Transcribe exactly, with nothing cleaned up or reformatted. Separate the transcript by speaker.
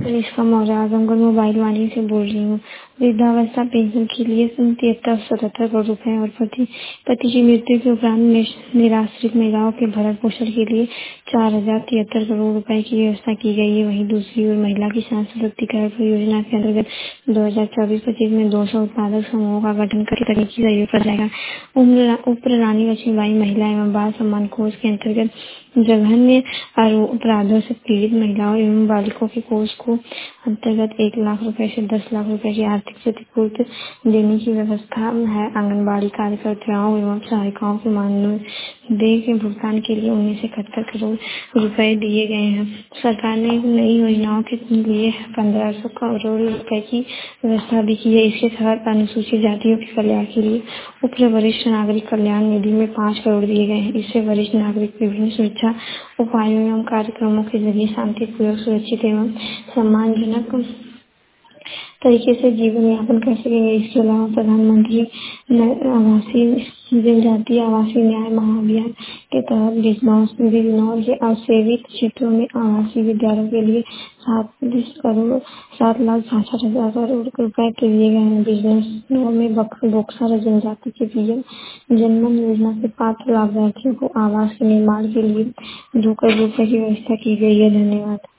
Speaker 1: Kanishka Maurya Azamgarh mobile Vaani से बोल रही हूँ। वृद्धावस्था पेंशन के लिए तिहत्तर सतहत्तर करोड़ रुपए और पति पति की मृत्यु के उपरांत निश- निराश्रित महिलाओं के भरण पोषण के लिए चार हजार तिहत्तर करोड़ रुपए की व्यवस्था की गई है। वहीं दूसरी ओर महिला किसान सशक्तिकरण परियोजना के अंतर्गत दो हजार चौबीस पच्चीस में दो सौ उत्पादक समूहों का गठन करके तकनीकी सहयोग किया जाएगा। उम्र उप रानी लक्ष्मीबाई महिला एवं बाल सम्मान कोष के अंतर्गत जघन्य आरो- अपराधों से पीड़ित महिलाओं एवं बालिकों के कोष को अंतर्गत एक लाख रुपए से दस लाख रुपए की आर्थिक क्षतिपूर्ति देने की व्यवस्था है। आंगनबाड़ी कार्यकर्ताओं एवं सहायिकाओं के मानदेय के भुगतान के लिए उन्नीस से इकहत्तर करोड़ रुपए दिए गए हैं। सरकार ने नई योजनाओं के लिए पंद्रह सौ करोड़ रुपए की व्यवस्था भी की है। इसके तहत अनुसूचित जातियों के कल्याण के लिए उप वरिष्ठ नागरिक कल्याण निधि में पाँच करोड़ दिए गए हैं। इससे वरिष्ठ नागरिक विभिन्न सुरक्षा उपायों एवं कार्यक्रमों के जरिए शांतिपूर्वक, सुरक्षित एवं सम्मानजनक तरीके से जीवन यापन कर सकेंगे। इसके अलावा प्रधानमंत्री न- आवासीय जनजातीय आवासीय न्याय महाअभियान के तहत बिजनौर बिजनौर के असेवित क्षेत्रों में आवासीय विद्यालयों के लिए सात करोड़ सात लाख छाछठ हजार करोड़ रुपए के दिए गए हैं। बिजनौर में बक- बक्सर जनजाति के पीएम जनमन योजना के पात्र लाभार्थियों को आवास के निर्माण के लिए दो करोड़ रुपए की व्यवस्था की गई है। धन्यवाद।